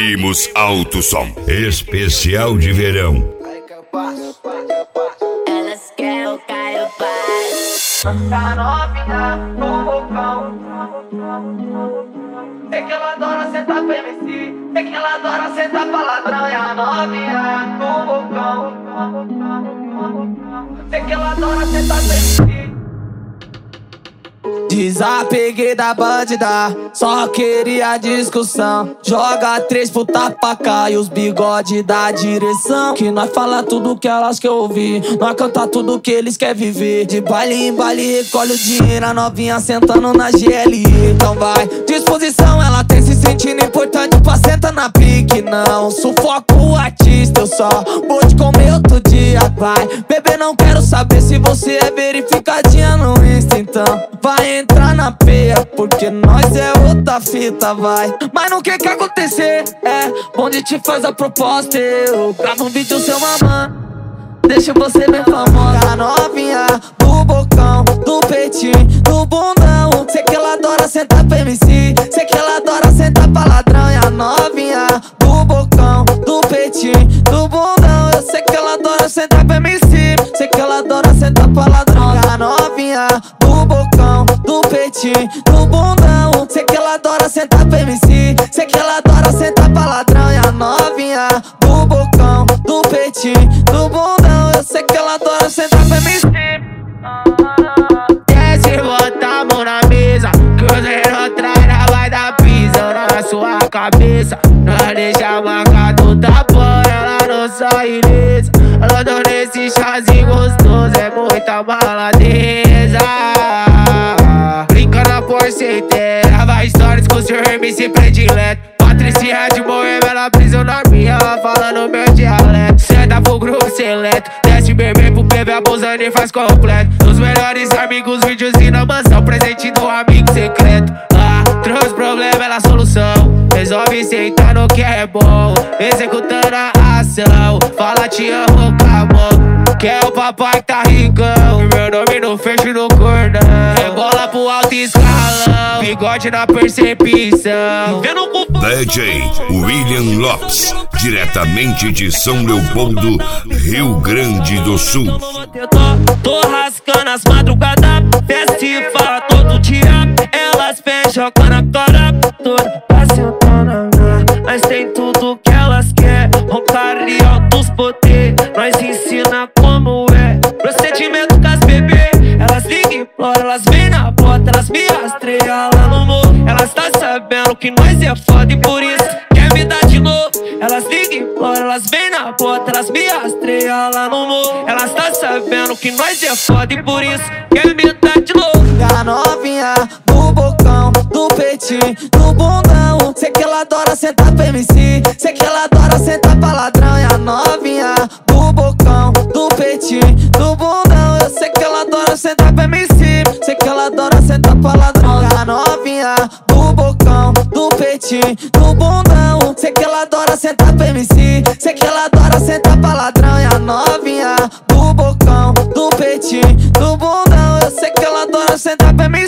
Primos Alto Som, especial de verão. Elas querem o Caio Paz. Tá novinha no bocão. Sei que ela adora sentar pra MC. Sei que ela adora sentar pra ladrão. E a novinha no bocão. Sei que ela adora sentar pra MC. Desapeguei da bandida, só queria discussão. Joga 3 pro tapa e os bigode da direção. Que nós fala tudo que elas quer ouvir, nós canta tudo que eles quer viver. De baile em baile recolhe o dinheiro, a novinha sentando na GLE. Então vai, disposição, ela tem se sentindo importante pra sentar na pique. Não sufoco o artista, eu só vou te comer outro dia. Vai, bebê, não quero saber se você é verificadinha no Insta. Então vai entrar na peia, porque nós é outra fita, vai. Mas não quer que acontecer, é onde te faz a proposta. Eu gravo um vídeo seu mamã, deixa você bem famosa. A novinha do bocão, do peitinho, do bundão. Sei que ela adora sentar pra MC, sei que ela adora sentar pra ladrão. E a novinha do bocão, do peitinho, do bundão. Eu sei que ela adora sentar pra MC, sei que ela adora sentar pra ladrão. A novinha do bocão, do peitinho, do bundão. Sei que ela adora sentar pra MC, sei que ela adora sentar pra ladrão. E a novinha do bocão, do peitinho, do bundão. Eu sei que ela adora sentar pra MC. Desce, bota a mão na mesa, cruzeiro tralha vai dar pisão na sua cabeça. Não deixa marcado tapão, ela não sai ilesa. Ela dando esse chazinho gostoso, é muita maladeza. Brinca na porcenteira, vai stories com seu MC predileto. Patricinha de Moema, ela prisona minha, ela fala no meu dialeto. Senta pro grupo seleto, desce bebê pro bebê, abusando e faz completo. Os melhores amigos, vídeos e na mansão, presente do amigo secreto. Trouxe problema, ela solução, resolve sentar no que é bom, executando a ação. Fala te amo com a mão, que é o papai que tá ricão. Meu nome no fecho no cordão, rebola pro alto escalão, bigode na percepção. DJ William Lopes, diretamente de São Leopoldo, Rio Grande do Sul. Tô rascando as madrugadas, festa e fala todo dia. Elas fecham com a cara toda pra sentar na minha. Mas tem tudo que elas querem, roncar e altos poder. Nós ensina como é procedimento com as bebê. Elas ligam e imploram, elas vêm na bota, elas me rastreiam lá no morro. Elas tá sabendo que nós é foda e por isso quer me dar de novo. Elas ligam e imploram, elas vêm na bota, elas me rastreiam lá no morro. Elas tá sabendo que nós é foda e por isso quer me dar de novo. E a novinha do bocão, do peitinho, do bundão. Sei que ela adora sentar pra MC, sei que ela adora sentar pra ladrão. E a novinha do bocão, do peitinho, do bundão. Eu sei que ela adora sentar pra MC, sei que ela adora sentar pra ladrão. E a novinha do bocão, do peitinho, do bundão. Sei que ela adora sentar pra MC, sei que ela adora sentar pra ladrão. E a novinha do bocão, do peitinho, do bundão. Eu sei que ela adora sentar pra MC.